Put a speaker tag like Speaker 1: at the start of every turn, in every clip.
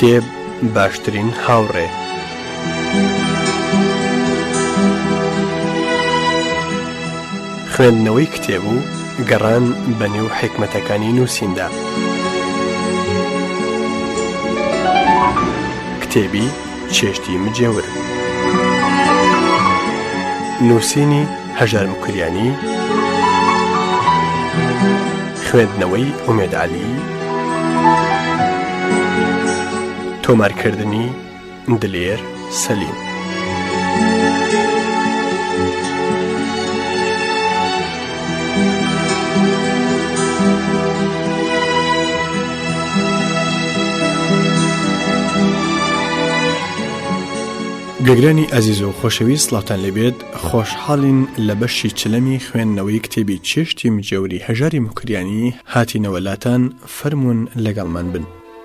Speaker 1: کتێب باشترین هاوڕێ. خوێندنەوەی کتێب و گەڕان بە نێو حکمەتەکانی نووسیندا. کتێبی چێشتی مجێور، نووسینی هەژار مکریانی، خوێندنەوەی ئومێد عەلی، تۆمارکردنی دلێر سەلیم. گەگرانی ئەزیز و خۆشەویست، سڵاوتان لەبێت. خۆشحاڵین لە بەشی چلەمی خوێندنەوەی کتێبی چێشتی مجێوری هەژاری مکریانی هاتینەوەلاتان. فەرموون لەگەڵمان بن.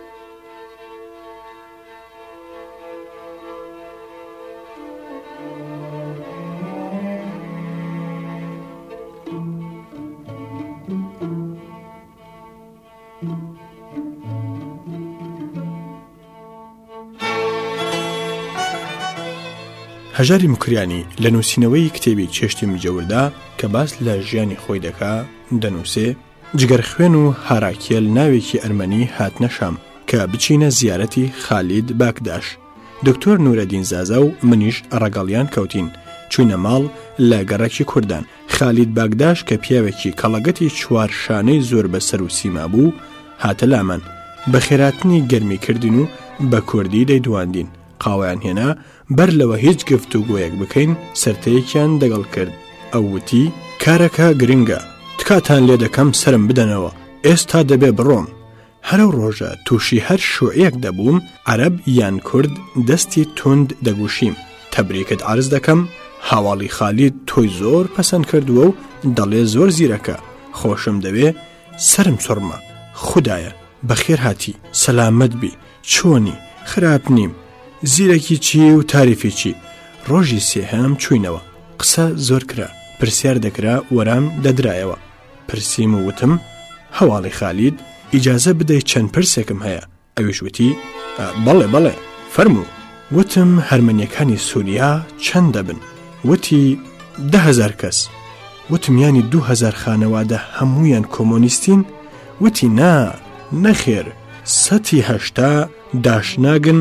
Speaker 1: هەژاری مکریانی لە نووسینەوەی کتێبی چێشتی مجەوردا کە باس لە ژیانی خۆی دەکا دەنووسێ: جگەر خوێن و هاراکێل ناوێکی ئەرمەنی هاتنە شام کە بچینە زیارەتی خالید باگداش. دکتۆر نورەدین زازا و منیش ڕەگەڵیان کەوتین چوینە ماڵ لە گەڕێکی کوردان. خالید باگداش کە پیاوێکی کەڵەگەتی چوار شانەی زۆر بەسەر و سیما بوو هاتە لامان. بە خێراتنی گەرمی کردین و بە کوردی دەیدواندین. قاوەیان هێنا، بەر لەوە هیچ گفتوگۆیەک بکەین سەرتەیەکیان دەگەڵ کرد. ئەو وتی: کارەکە گرنگە، تکاتان لێ دەکەم سرم بدەنەوە، ئێستا دەبێ بڕۆم. هەرو ڕۆژە تووشی هەر شوعەیەک دەبووم، عەرەب یان کورد دەستی توند دەگوشیم. تەبریکت عەرز دەکەم، هاواڵی خالید تۆی زۆر پەسەند کردووە و دەڵێ زۆر زیرەکە، خۆشم دەوێ، سرم سوڕمە، خودایە بەخێر هاتی، سەلامەت بی، چۆنی؟ خراپ نیم. زیرەکی چی و تاریفی چی؟ ڕۆژی سێهەم چوینەوە، قسە زۆر کرا، پرسیار دەکرا، وەرام دەدرایەوە. پرسیم و وتم: هەواڵی خالید، ئیجازە بدەی چەند پرسێکم هەیە؟ ئەویش وتی: بەڵێ بەڵێ فەرموو. وتم: هەرمەنیەکانی سووریا چەند دەبن؟ وتی: 10,000 کەس. وتم: یانی 2,000 خانەوادە هەموویان کۆمۆنیستین؟ وتی: نەخێر، 180 داشناگن،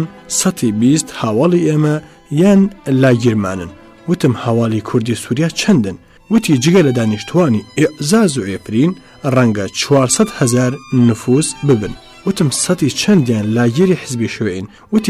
Speaker 1: 120 هاواڵی ئێمە یان لاگیرمانن. وتم: هاواڵی کوردی سووریا چەندن؟ وتی: جگە لە دانیشتوانی ئێعزاز و ئێفرین ڕەنگە 400,000 نفوس ببن. وتم: 100 چەندیان لاگیری حزبی شوێن؟ وتی: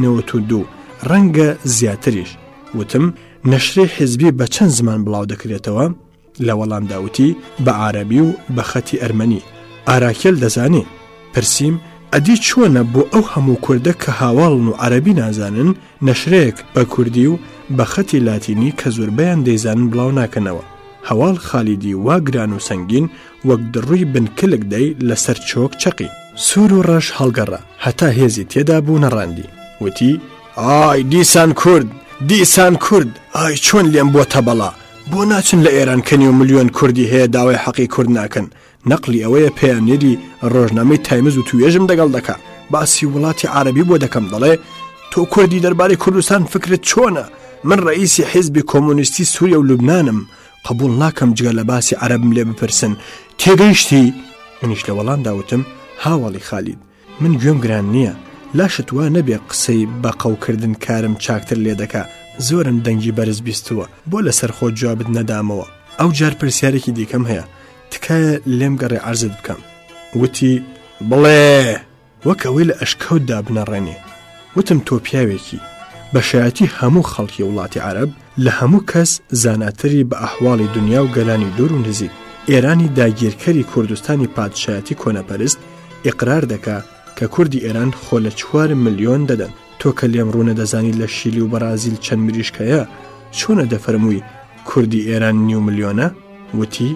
Speaker 1: 192 ڕەنگە زیاتریش. وتم: نەشرەی حزبی بە چەند زمان بڵاو دەکرێتەوە؟ لە وەڵامدا وتی: بە عارەبی و بە خەتی ئەرمەنی. ئاراکێل دەزانێ؟ پرسیم: ئەدی چۆنە بۆ ئەو هەموو کوردە کە هاواڵن و عەرەبی نازانن نەشرەیەک بە کوردی و بە خەتی لاتینی کە زۆربەیان دەیزانن بڵاو ناکەنەوە؟ هەواڵ خالیدی وا گران و سەنگین وەک دڕووی بنکلک دەی لەسەر چۆک چەقی. سوور و ڕەش هەڵگەڕا، هەتا هێزی تێدا بوو نەڕاندی. وتی: ئای دیسان کورد، دیسان کورد، ئای چۆن لێم بۆتە بەڵا، بۆ ناچن لە ئێران کەنی و ملیۆن کوردی هەیە داوای حەقی کورد ناکەن. نەقلی ئەوەیە پەیامنێری ڕۆژنامەی تایمز و توێژم دەگەڵ دەکا، باسی وڵاتی عەرەبی بۆ دەکەم، دەڵێ: تۆ کوردی دەربارەی کوردستان فکرت چۆنە؟ من ڕئیسی حیزبی کۆمۆنیستی سووریا و لوبنانم، قبول ناکەم جگە لە باسی عەرەبم لێ بپرسن، تێگەیشتی؟ منیش لە وەڵام داوتم: هاواڵی خالید، من گوێم گران نییە، لاشت وا نەبێ قسەی بە قەوکردن کارم چاکتر لێ دەکا، زۆرم دەنگی بەرز بیستووە، بۆ لەسەر خۆ جوابت نەدامەوە. ئەو جار پرسیارێکی دیکەم هەیە، تکایە لێم گەڕێ عەرزت بکەم. وتی: بڵێ، وەک ئەوەی لە ئەشکەوتدا بنەڕێنێ. وتم: تۆ پیاوێکی بەشایەتی هەموو خەڵکی وڵاتی عەرەب لە هەموو کەس زاناتری بە ئەحواڵی دنیا و گەلانی دوور و نزیک. ئێرانی داگیرکەری کوردستانی پادشایەتی کۆنەپەرست ئیقرار دەکا کە کوردی ئێران خۆ لە 4 ملیۆن دەدەن. تۆ کە لێم ڕوونە دەزانی لە شیلی و بەرازیل چەند مریشکەیە، چۆنە دەفەرمووی کوردی ئێران 9 ملیۆنە؟ وتی: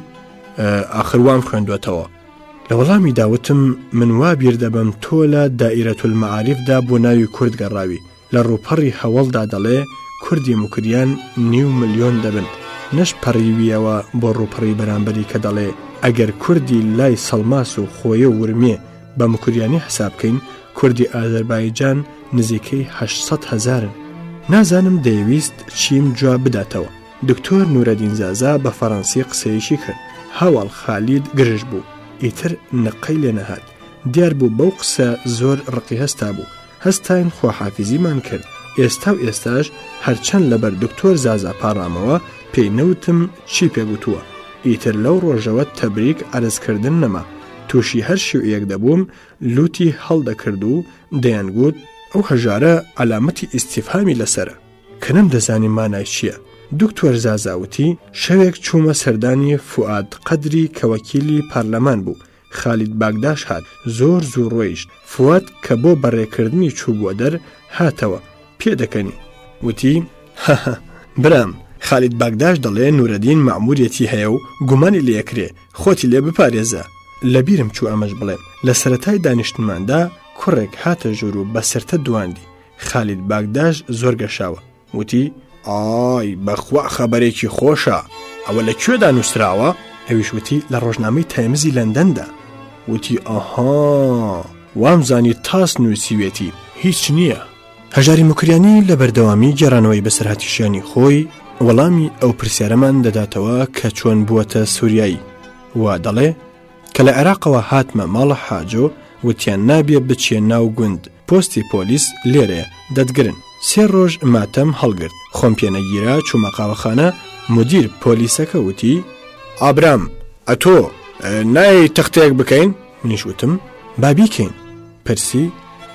Speaker 1: ئاخر وام خوێندوێتەوە. لە وەڵامی داوتم: من وا بیر دەبم تۆ لە دائیرەتولمەعاریفدا بۆ ناوی کورد گەڕاوی، لە ڕووپەڕی هەوڵدا دەڵێ کوردی مکریان 9 ملیۆن دەبن، نەش پەڕیویەوە بۆ ڕووپەڕی بەرامبەری کە دەڵێ ئەگەر کوردی لای سەڵماس و خۆیە و ورمێ بە مکریانی حسابکەین کوردی ئازەربایجان نزیکەی 800,000-ن. نازانم دەیویست چیم جواب بداتەوە. دکتۆر نورەدین زازا بە فەڕەنسی قسەیەکی کرد. هەواڵ خالید گرژ بوو. ئیتر نقەی لێ نەهات. دیار بوو بەو قسە زۆر ڕقی هەستا بوو. هەستاین خۆحافیزیمان کرد. ئێستا و ئێستاش هەرچەند لەبەر دکتۆر زازا پاڕامەوە پێی نەوتم چی پێگوتووە. ئیتر لەو ڕۆژەوە تەبریک عەرزکردن نەما. تووشی هەر شێوەیەک دەبووم لوتی هەڵدەکرد و دەیانگوت ئەو هەژارە عەلامەتی ئیستیفهامی لەسەرە کە نەمدەزانی مانای چییە. دکتۆر زازاوتی شەوێک چوومە سەردانی فوئاد قەدری کە وەکیلی پارلەمان بوو. خالید باگداش هات زۆر زوو ڕۆیشت. فواد کە بۆ بەڕێکردنی چوو بووە دەر هاتەوە. پێدەکەنی وتی هەهە برام خالید باگداش دەڵێ نورەدین مەعموریەتی هەیە و گومانی لێکرێ خۆتی لێ بپارێزە. لەبیرم چوو ئەمەش بڵێم. لە سەرەتای دانیشتماندا کوڕێک هاتە ژوور و بەسەرتە دواندی. خالید باگداش زۆر گەشاوە. وتی ئای بەخوا خەبەرێکی خۆشە. ئەوە لەکوێدا نووسراوە؟ ئەویش وتی لە ڕۆژنامەی تایمزی لەندەندا. وتی ئاها وامزانی تاس نووسیوێتی هیچ نییە. هەژاری مکریانی لە بەردەوامی گێڕانەوەی بەسەرهاتیشیانی خۆی وەڵامی ئەو پرسیارەمان دەداتەوە کە چۆن بووەتە سووریایی. وا دەڵێ کە لە عێراقەوە هاتمە ماڵە حاجۆ وتیان نابێ بچێ ناو گوند پۆستی پۆلیس لێرەیە دەتگرن. 3 ڕۆژ ماتەم هەڵگرت. خۆم پێنەگیرا چوومە قاوەخانە. مدیر پۆلیسەکە وتی ئابرام ئەتۆ نای تەختەیەک بکەین؟ منیش وتم با بیکەین. پرسی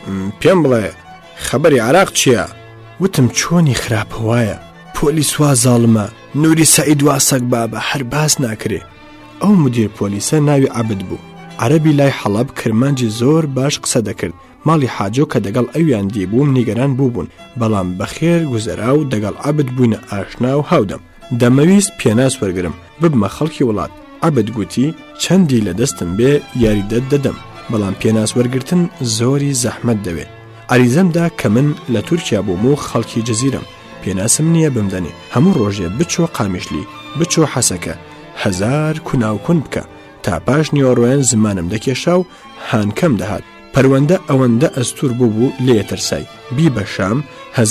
Speaker 1: پێم بڵێ خەبەری عێراق چییە؟ وتم چۆنی خراپە وایە پۆلیس وا زاڵمە نوری سەعید وا سەگ بابە هەر باس ناکرێ. ئەو مدیر پۆلیسە ناوی عەبد بوو. عەرەبی لای حەڵەب کرمانجی زۆر باش قسە دەکرد. ماڵی حاجۆ کە دەگەڵ ئەویان دیبووم نیگەران بووبوون بەڵام بەخێر گوزەرا و دەگەڵ عەبد بووینە ئاشنا و هاودەم. دەمەویست پێناس وەرگرم ببمە خەڵکی وڵات. عەبد گوتی چەندی لە دەستم بێ یاریدەت دەدەم بەڵام پێناس وەرگرتن زۆری زەحمەت دەوێت. عەریزەمدا کە من لە تورکیا بووم و خەڵکی جەزیرەم پێناسم نییە بمدەنێ. هەموو ڕۆژێ بچۆ قامیشلی بچۆ حەسەکە 1000 کوناوکون بکە تا پاش نیوەڕۆیان زمانم دەکێشا و هانکەم دەهات. پەروەندە ئەوەندە ئەستور بوو لێ ترسای. بی بە شام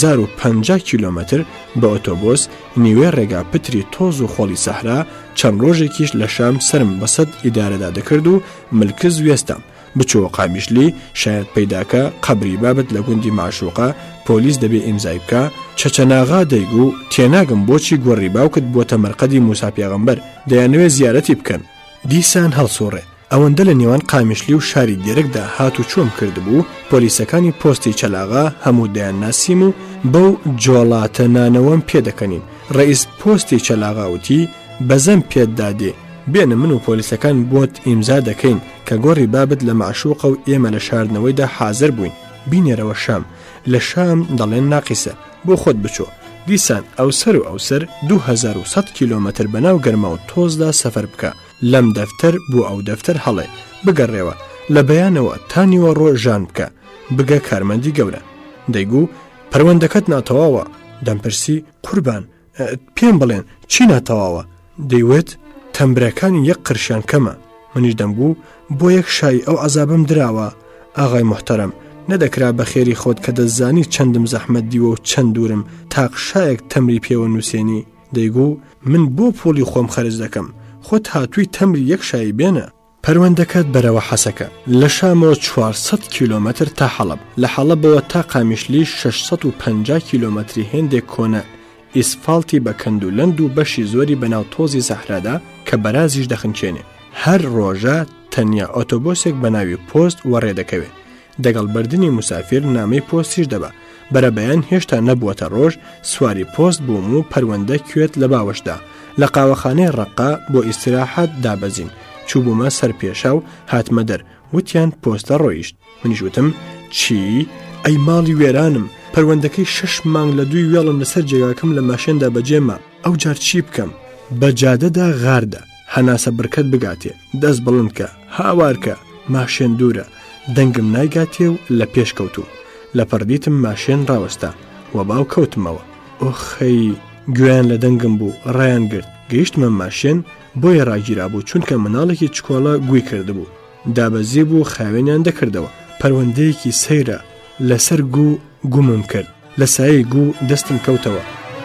Speaker 1: 1050 کیلۆمەتر بە ئۆتۆبۆس نیوێ ڕێگا پتری تۆز و خۆڵی سەحرا چەند ڕۆژێکیش لە شام سرم بەسەد ئیدارەدا دەکرد و ملکز وێستام. بچۆ قامیشلی شاید پەیداکە قەبری بابەت لە گوندی معشوقە پۆلیس دەبێ ئیمزای بکە چەچەناغا دەیگو تێناگەم بۆچی گۆڕی باوکت بۆتە مەرقەدی موسا پێغەمبەر دەیانوێ زیارەتی بکەن. دیسان هەڵسوڕێ. ئەوەندە لە نێوان قامیشلی و شاری دێرەکدا هات و چۆم کردبوو پۆلیسەکانی پۆستی چەلاغا هەموو دەیان ناسیم و بەو جۆڵاتە نانەوەم پێدەکەنین. ڕئیس پۆستی چەلاغاوتی بەزەم پێدادێ بێنە من و پۆلیسەکان بۆت ئیمزا دەکەین کە گۆڕی بابت لە معشوقە و ئێمە لە شاردنەوەیدا حازر بووین. بینێرەوە شام. لە شام دەڵێن ناقیسە بۆ خۆت بچۆ. دیسان ئەوسەر و ئەوسەر 2100 کیلۆمەتر بەناو گەرما و تۆزدا سەفەر بکە. لەم دەفتەر بۆ ئەو دەفتەر هەڵێ بگەڕێەوە لە بەیانەوە تانیوە ڕۆژان بکە بگە کارمەندی گەورە. دەیگو پەروەندەکەت ناتەواوە. دەمپرسی قوربان پێم بڵێن چی ناتەواوە؟ دەیوێت تەمبرەکانی 1 قرشیان کەمە. منیش دەمگو بۆ 1 شای ئەو عەزابم دراوە. ئاغای محتەرەم نەدەکرا بە خێری خۆت کە دەزانی چەندم زەحمەت دیوە و چەند دوورم تاق شایەک تەمری پێوە نووسێنی. دەیگو من بۆ پۆلی خۆم خەرج دەکەم خۆت هاتووی تەمری 1 شایی بێنە. پەروەندەکەت بەرەوە حەسەکە. لە شامەوە 400 کیلۆمەتر تا حەڵەب. لە حەڵەبەوە تا قامیشلی 650 کیلۆمەتری هێندێک کۆنە ئیسفالتی بە کەندولەند و بەشی زۆری بەناو تۆزی سەحرادا کە بەرازیش دەخنچێنێ. هەر ڕۆژە تەنیا ئۆتۆبۆسێک بە ناوی پۆست وەڕێ دەکەوێت. دەگەڵ بردننی مسافر نامەی پۆستیش دەبا. بەرەبەیان هێشتا نەبووەتە ڕۆژ سواری پۆست بووم و پەروەندە کوێت لە باوەشدا لە قاوەخانەی ڕەقا بۆ ئیستراحەت دابەزین. چووبوومە سەر پێشا و هاتمە دەر وتیان پۆستە ڕۆیشت. منیش وتم چی؟ ئەی ماڵی وێرانم پەروەندەکەی 6 مانگ لە 2 وێڵم لەسەر جێگاکەم لە ماشێندا بەجێمە. ئەو جار چی بکەم؟ بە جادەدا غاردا هەناسە برکەت بگاتێ دەست بڵندکە هاوارکە ماشێن دوورە دەنگم نایگاتێ و لە پێش کەوتوم. لە پەردیتم ماشێن ڕاوەستا و باو کەوتمەوە. ئۆخەی گوێیان لە دەنگم بوو ڕایان گرت. گەیشتمە ماشێن بۆیە ڕاگیرا بوو چونکە مناڵێکی چکۆڵە گوێی کردبوو. دابەزی بوو خاوێنیان دەکردەوە. پەروەندەیەکی سەیرە لەسەر گومم کرد لە سایەی دەستم کەوتەوە.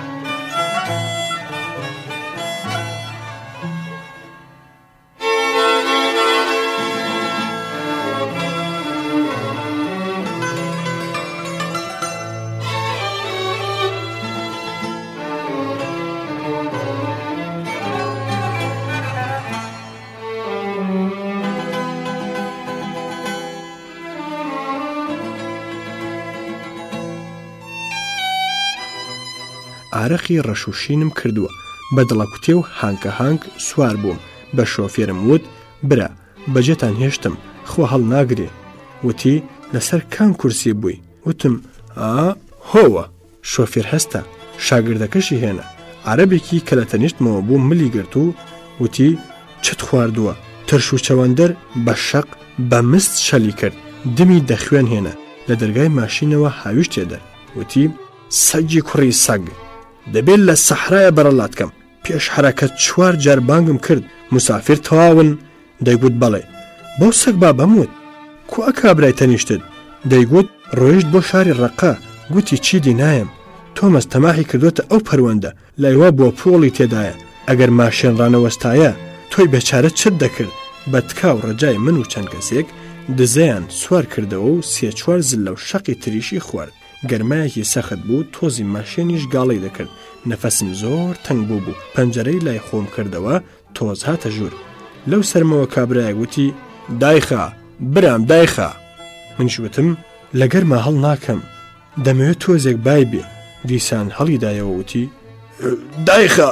Speaker 1: عرەقی ڕەشوشینم کردووە بە دڵەکوتێ و هانکە هانک سوار بووم. بە شۆفێرم وت برا بەجێتان هێشتم خۆ هەڵ ناگرێ. وتی لەسەر کام کورسی بووی؟ وتم هۆوە. شۆفێر هەستا شاگردەکەشی هێنا. عەرەبێکی کە لە تەنیشتمەوە بوو ملی گرت و وتی چت خواردووە؟ ترش و چەوەندەر بە شەق بە مست شەلی کرد. دمی دەخوێن هێنا لە دەرگای ماشینەوە هاویش تێدەر. وتی سەگی کوڕی سەگ دەبێت لە سەحرایە بەرەڵات کەم. پێش حرەکەت 4 جار بانگم کرد مسافر تەواون. دەیگوت بەڵێ. بۆ سەگ با بەموت کو ئەکابرای تەنیشتت؟ دەیگوت ڕۆیشت بۆ شاری ڕەقا. گوتی چیدی نایم تۆمەس تەماحی کردوتە ئەو پەروەندە لایوە بۆ پۆڵی تێدایە. ئەگەر ماشێن ڕانەوەستایە تۆی بێچارە چت دەکرد؟ بە تکاو ڕەجای من و چەند کەسێک دزەیان سوار کردەوە و 3-4 زل لەو شەقی تریشی خوارد. گەرمایەکی سەخت بوو تۆزی ماشێنیش گاڵی دەکرد. نەفەسم زۆر تەنگ بوو پەنجەرەی لای خۆم کردەوە تۆز هاتە ژوور. لەو سەرمەوە کابرایە گوتی دایخە برام دایخە. منش وتم لە گەرما هەڵ ناکەم دەمەوێت تۆزێک بای بێ. دیسان هەڵی دایەوە وتی دایخە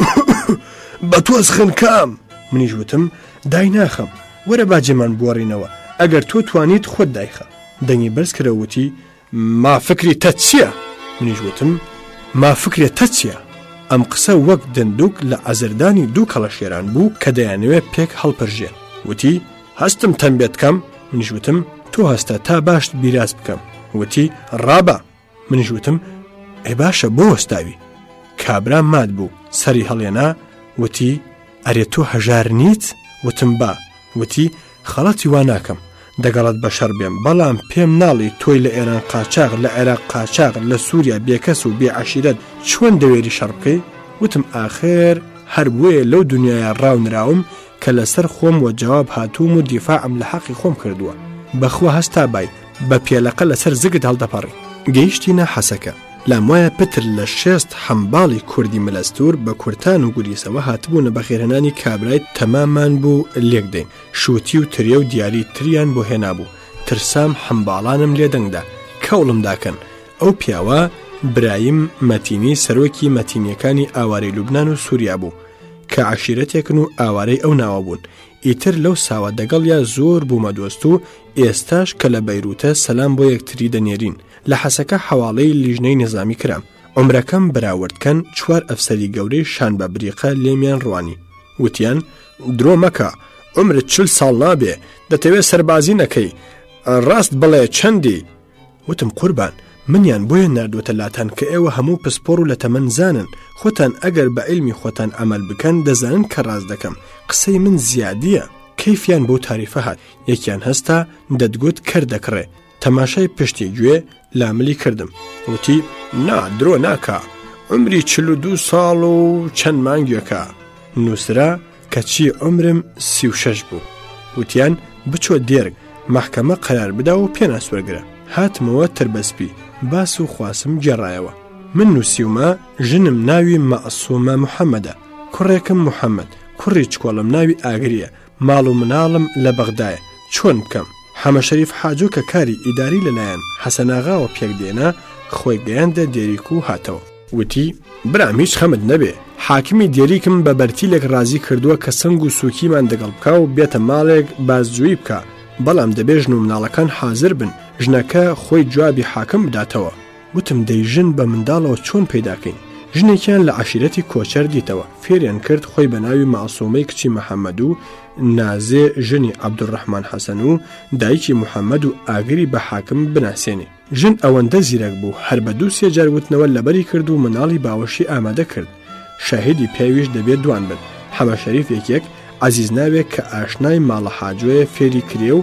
Speaker 1: بە تۆز خنکام. منیش وتم دای ناخەم وەرە باجێمان بوەڕینەوە ئەگەر تۆ توانیت خۆت دایخە. دەنگی بەرز کردەوەتی ما فکری تە چییە؟ منیش وتم ما فکرێ تە چییە؟ ئەم قسە وەک دندوک لە ئازردانی 2 کەڵەشێران بوو کە دەیانەوێت پێک هەڵپەرژێن. وتی هەستم تەنبێت کەم. منیش وتم تۆ هەستە تا باش بیراز بکەم. وتی ڕابە. منیش وتم ئەی باشە بۆ وەستاوی؟ کابرام مات بوو سەری هەڵێنا. وتی ئەرێ تۆ هەژار نیت؟ وتم با. وتی خەڵەتی وا ناکەم دەگەڵت بەشەر بێم بەڵام پێم ناڵی تۆی لە ئێران قاچاق لە عێراق قاچاق لە سووریا بێکەس و بێعەشیرەت چۆن دەوێری شەڕ بکەی؟ وتم ئاخر هەر بوویە لەو دنیایە ڕاونراوم کە لەسەر خۆم و جواب هاتووم و دیفاعم لە حەقی خۆم کردووە. بەخوا هەستا بای بە پێلەقە لەسەر زگت هەڵدەپەڕی. گەیشتینە حەسەکە. لام وایە پتر لە 6 حەمباڵی کوردی مەلەستور بە کورتان و گوریسەوە هاتبوونە بەخێرهێنانی کابرای تەمامان بوو لێک دەین. شووتی و ترێ و دیاری تریان بۆ هێنابوو. ترسام حەمباڵانم لێدەنگدا کەوڵم داکەن. ئەو پیاوە برایم مەتینی سەرۆکی مەتینیەکانی ئاوارەی لوبنان و سووریا بوو کە عەشیرەتێکن و ئاوارەی ئەو ناوە بوون. ئیتر لەو ساوە دەگەڵیا زۆر بوومە دۆست و ئێستاش کە لە بەیروتە سەلام بۆ یەکتری دەنێرین. لە حەسەکە حەواڵەی لیژنەی نظامی کرام. عمرەکەم بەراوردکەن 4 ئەفسەری گەورەی شان بە بریقە لێمیان ڕوانی. وتیان درۆ مەکە عمرت 40 ساڵ نابێ دەتەوێت سەربازی نەکەی ڕاست بڵێ چەندی؟ وتم قوربان منیان بۆیە نردوتە لاتان کە ئێوە هەموو پسپۆڕ و لە تەمەن زانن. خۆتان ئەگەر بە عیلمی خۆتان ئەمەل بکەن دەزانن کە ڕاز دەکەم. قسەی من زیادیە. کەیفیان بۆ تاریفە هات. یەکیان هەستا دەتگوت کەر دەکڕێ. تەماشای پشتی گوێ لاملی کردم. وتی نا درۆ ناکە عمری 42 ساڵ و چەند مانگیەکە. نووسرا کەچی عمرم 36 بوو. وتیان بچۆ دێرگ محکەمە قەرار بدا و پێناسوەرگرە. هاتمەوە تربەسپی باس و خواسم گێڕایەوە. من نووسیومە ژنم ناوی مەعسوومە محەممەدە. کوڕێکم محەممەد کوڕی چکۆڵم ناوی ئاگریە. ماڵ و مناڵم لە بەغدایە. چۆن بکەم؟ حەمە شەریف حاجۆ کە کاری ئیداری لەلایەن حەسەناغاوە پێک دێنا خۆی گەیاندە دێریک و هاتەوە. وتی برام هیچ خەمت نەبێ حاکمی دێریکم بە بەرتیلێک رازی کردووە کە سنگ و سووکیمان دەگەڵ بکە و بێتە ماڵێک بازجویی بکە بەڵام دەبێ ژن و مناڵەکان حازر بن ژنەکە خۆی جوابی حاکم بداتەوە. وتم دەی ژن بە منداڵەوە چۆن پەیداکەین؟ ژنێکیان لە عەشیرەتی کۆچەر دیتەوە فێریان کرد خۆی بە ناوی مەعسوومەی کچی مەحەممەد و نازێ ژنی عەبدوڕەحمان حەسەن و دایکی محەممەد و ئاگری بە حاکم بناسێنێ. ژن ئەوەندە زیرەک بوو هەر بە 2-3 جار وتنەوە لەبەری کرد و مناڵی باوەشی ئامادە کرد. شاهدی پێویش دەبێت دوان بن. حەمە شەریف یەکێک عەزیز ناوێک کە ئاشنای ماڵە حاجۆیە فێری کرێ و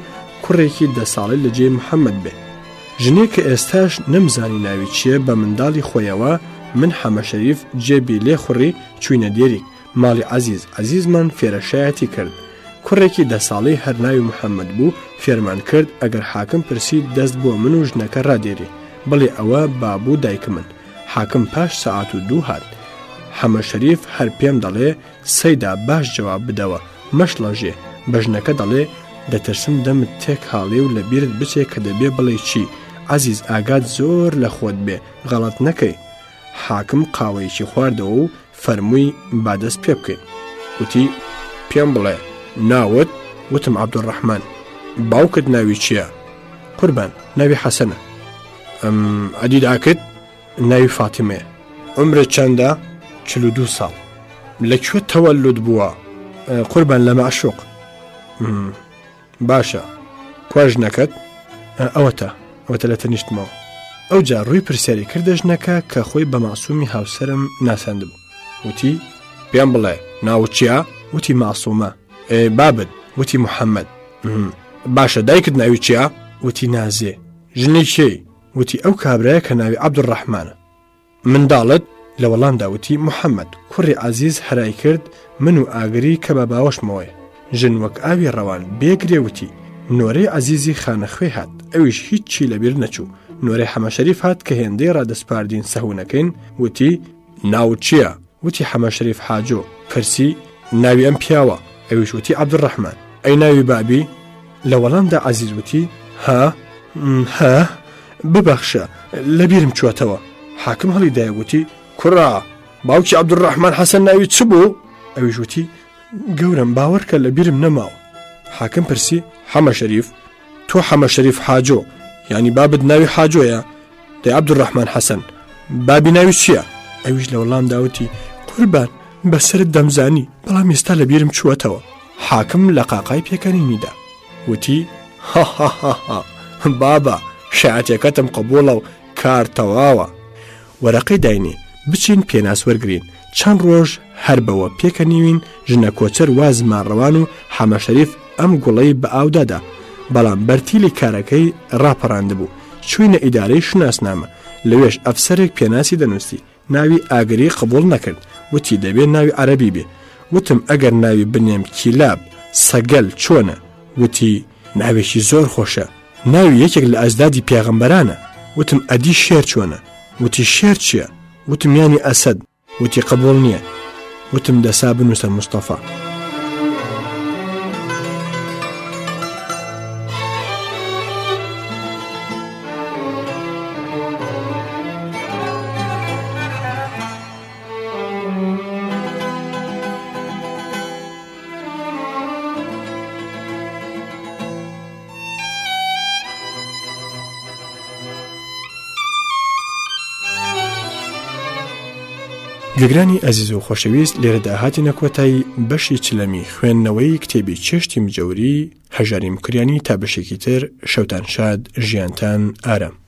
Speaker 1: کوڕێکی 10 ساڵی لە جێ محەممەد بێ ژنێک کە ئێستاش نەمزانی ناوی چییە بە منداڵی خۆیەوە من حەمە شەریف جێبی لێ خوڕی چوینە دێریک ماڵی عەزیزمان فێرەشایەتی کرد کوڕێکی 10 ساڵی هەر ناوی محەممەد بوو فێرمان کرد ئەگەر حاکم پرسی دەست بۆ من و ژنەکە ڕادێری بڵێ ئەوە بابوو دایک من حاکم پاش سەعات و 2 هات حەمە شەریف هەر پێم دەڵێ سەیدا باش جواب بدەوە مەشڵەژێ بە ژنەکە دەڵێ دەترسم دەمت تێک هاڵێ و لە بیرت بچێ کە دەبێ بڵێ چی عەزیز ئاگات زۆر لە خۆت بێ غەڵەت نەکەی حاکم قاوەیەکی خواردەوە و فەرمووی بادەست پێ بکەین وتی پێم بڵێ ناوت وتم عەبدوڕەحمان باوکت ناوی چییە قوربان ناوی حەسەنە ئەدیداکت ناوی فاتیمەیە عمرت چەندە 42 ساڵ لەکوێ تەوەلود بووە قوربان لە مەعشوق باشە کواژ نەکەت ئەوەتە لە تەنیشتمەوە ئەو جا ڕووی پرسیاری کردە ژنەکە کە خۆی بە ماسوومی هاوسەرم ناساند بوو وتی پێم بڵێ ناو چییە وتی ماسوومە بابت وتی محەممەد باشە دایکت ناوی چییە وتی نازێ ژنی چی وتی ئەو کابرایە کە ناوی عەبدوڕەحمانە منداڵت لە وەڵامدا وتی محەممەد کوڕی عەزیز هەرای کرد من و ئاگری کە بە باوەشمەوەی ژن وەک ئاوی ڕەوان بێگرێ وتی نۆرەی عەزیزی خانەخوێ هات ئەویش هیچی لەبیر نەچوو نۆرەی حەمە شەریف هات کە هێندەی ڕادەسپاردین سەهوونەکەین وتی ناوت چییە وتی حەمە شەریف حاجۆ پرسی ناوی ئەم پیاوە ئەویش وتی عەبدوڕەحمان ئەی ناوی بابی لە وەڵامدا عەزیز وتی ها ببەخشە لەبیرم چوەتەوە حاکم هەڵی دایەوتی کوڕا باوکی عەبدوڕەحمان حەسەن ناوی چ بوو ئەویش وتی گەورم باوەڕکە لەبیرم نەماوە حاکم پرسی حەمە شەریف تۆ حەمە شەریف حاجۆ یعنی بابت ناوی حاجۆیە دەی عەبدوڕەحمان حەسەن بابی ناوی چییە ئەویش لە وەڵام داوتی قوربان بەسرت دەمزانی بەڵام ئێستا لەبیرم چووەتەوە حاکم لە قاقای پێکەنینیدا وتی بابا شایەتەکەتم قبوڵە و کار تەواوە وەرەقەی داینێ بچین پێناس وەرگرین چەند ڕۆژ هەر بەوە پێکەنیوین ژنە کۆچەر وازمان ڕەوان و حەمە شەریف ئەم گوڵەی بە ئاودادا بەڵام بەرتیلی کارەکەی ڕاپەڕاند بوو چوینە ئیدارەی شناسنامە لەوێش ئەفسەرێک پێناسی دەنووسی ناوی ئاگری قبوڵ نەکرد وتی دەبێت ناوی عەرەبی بێ وتم ئەگەر ناوی بنێم کیلاب سەگەل چۆنە وتی ناوێکی زۆر خۆشە ناوی یەکێک لە ئەزدادی پێغەمبەرانە وتم ئەدی شێر چۆنە وتی شێر چییە وتم یانی ئەسەد وتی قبوڵ نییە وتم دەسا بنووسە مستەفا گوێگرانی ئەزیز و خۆشەویست لێرەدا هاتینە کۆتایی بەشی چلەمی خوێندنەوەی کتێبی چێشتی مجەوری هەژاری مکریانی تا بەشێکی تر شەوتان شاد ژیانتان ئارام.